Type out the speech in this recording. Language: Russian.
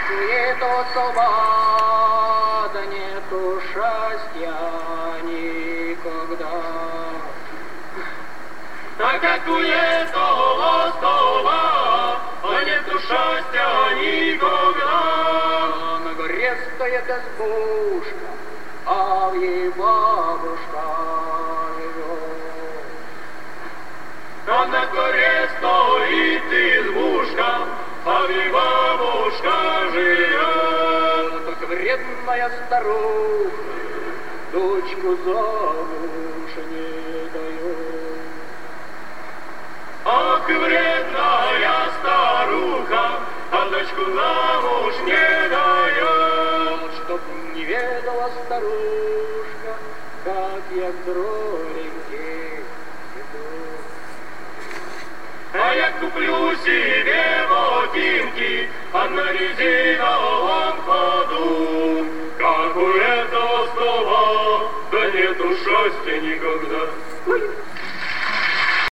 Нету столба, да нету счастья никогда. Так как у этого стола, а нету счастья никогда. На горе стоит избушка, а в ей бабушка живет. А на горе стоит избушка, а в ней бабушка живет. Но только вредная старуха дочку замуж не дает. Ах, вредная старуха, а дочку замуж не дает. Чтоб не ведала старушка, как я к дроленьке иду. А я куплю себе ботинки, а на резиновом ходу. Как у этого стола, да нету счастья никогда. Ой.